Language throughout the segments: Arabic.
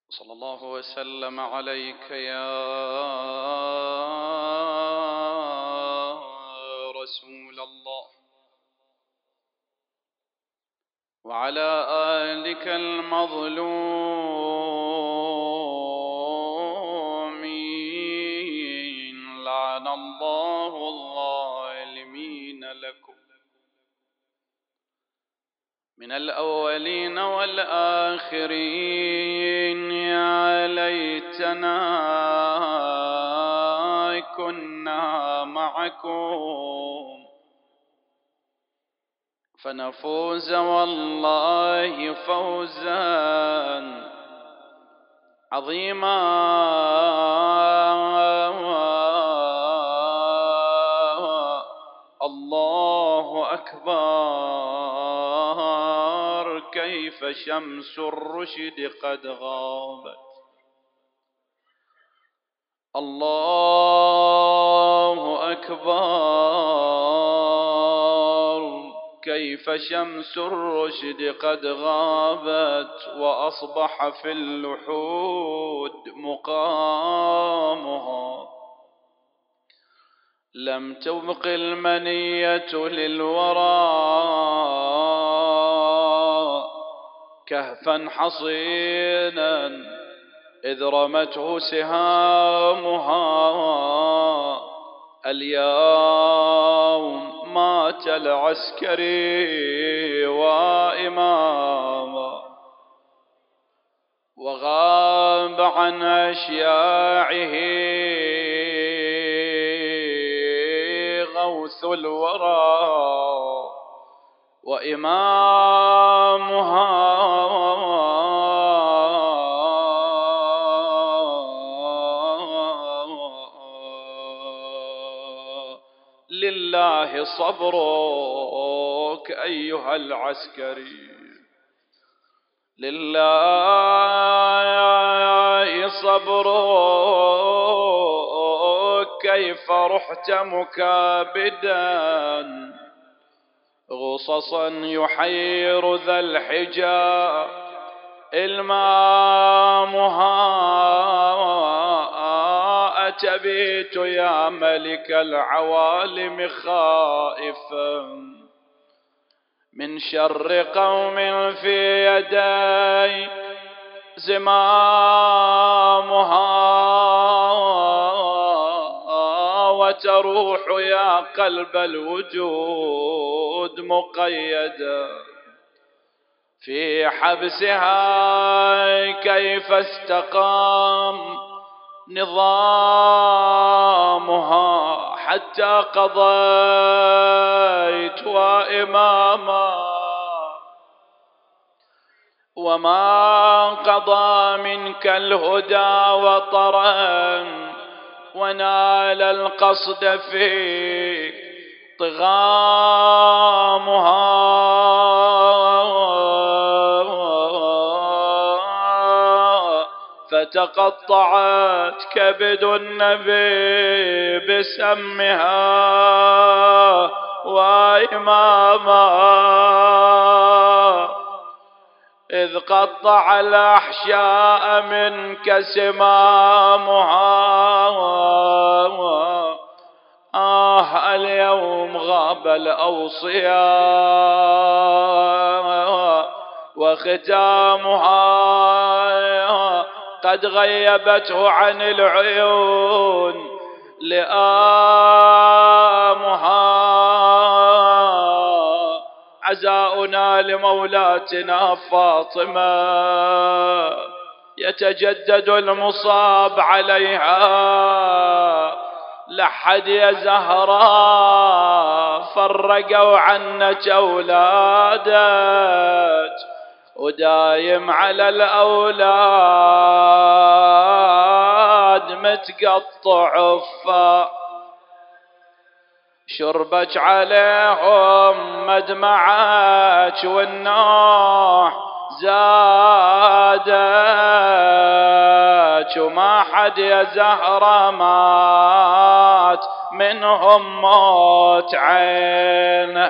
صلى الله وسلم عليك يا رسول الله وعلى آلك المظلومين لعن الله الظالمين لكم من الأولين والآخرين. يا ليتنا كنا معكم فنفوز والله فوزا عظيما. الله أكبر كيف شمس الرشد قد غابت. الله أكبر كيف شمس الرشد قد غابت وأصبح في اللحود مقامها. لم تبق المنية للورى كهفا حصينا إذ رمته سهامها. اليوم مات العسكري وإماما وغاب عن أشياعه غوث الورى وإمامها. لله صبرك أيها العسكري، لله صبرك كيف رحت مكابدا غصصا يحير ذا الحجا إلمامها. أتبيت يا ملك العوالم خائفا من شر قوم في يدي زمامها. وتروح يا قلب الوجود مقيدا في حبسها كيف استقام نظامها حتى قضيت وإماما. وما قضى منك الهدى وطرا ونال القصد فيك طغامها. فتقطعت كبد النبي بسمها وإماما إذ قطع الأحشاء منك سمامها. اليوم غاب الأوصياء وختامها قد غيبته عن العيون لآمها. عزاؤنا لمولاتنا فاطمة يتجدد المصاب عليها. لحد يا زهراء فرقوا عنك أولادك ودايم على الأولاد متقطع عفا. شربك عليهم مدمعك والنوح زادك وما حد يا زهرة مات منهم موت عين.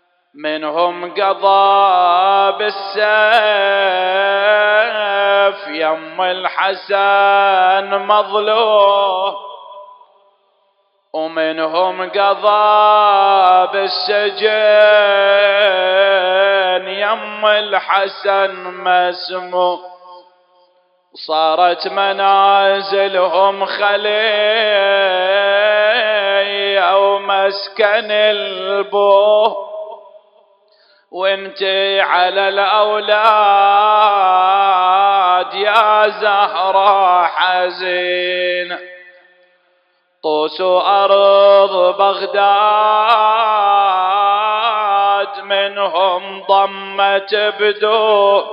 منهم قضى بالسيف يم الحسن مظلوم، ومنهم قضى بالسجن يم الحسن مسموم. صارت منازلهم خلية ومسكن البو، وانتي على الأولاد يا زهرة حزين. طوس أرض بغداد منهم ضمت بدو،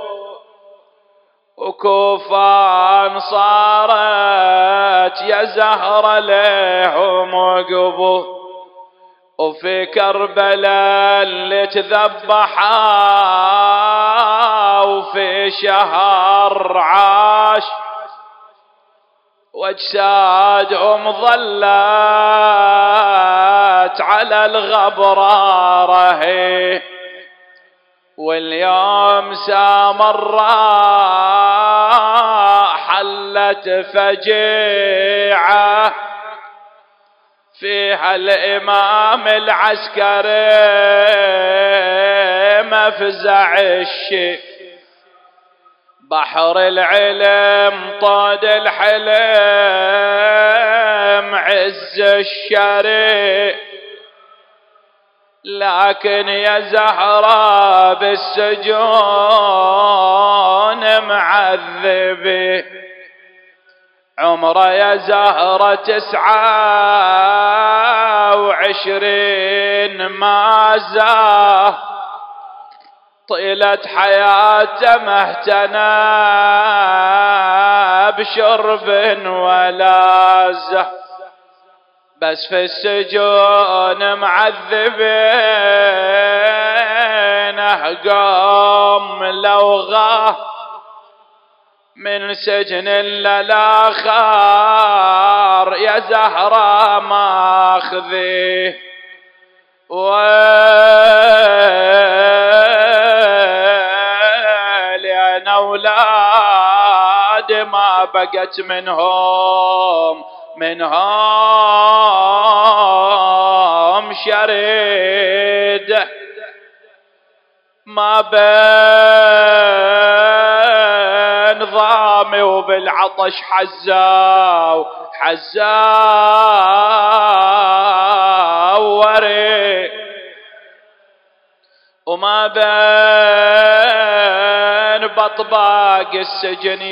وكوفان صارت يا زهرة لهم وقبو. وفي كربلاء اللي تذبحا وفي شهر عاش، واجسادهم ظلت على الغبرة هي. واليوم سامرة حلت فجيعة فيها الإمام العسكري مفزع الشي. بحر العلم طاد الحلم عز الشري، لكن يا زهرة بالسجون معذبي. عمره يا زهرة 29 ما زاه، طيلة حياته ما اهتنى بشرب ولا زه، بس في السجون معذبينه قام لوغاه من سجن للآخر يا زهرة ماخذيه. ولأن أولاد ما بقت منهم شريد، ما بين ضامي وبالعطش حزاو وري، وما بين بطباق السجن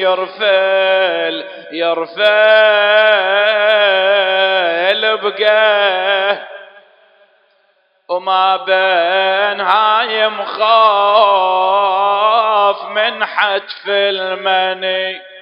يرفل بقاه، وما بين هايم خوف من حتف المني.